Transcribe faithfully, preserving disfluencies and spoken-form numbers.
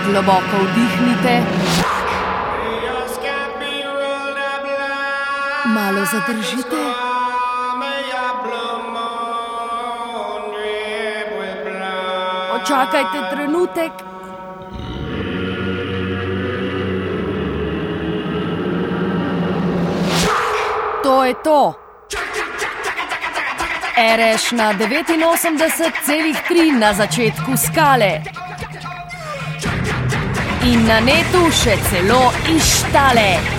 Globoko vdihnite. Malo zadržite. Počakajte trenutek. To je to. Ereš na devetinosemdeset celih tri na začetku skale. In na netu še celo iz štale.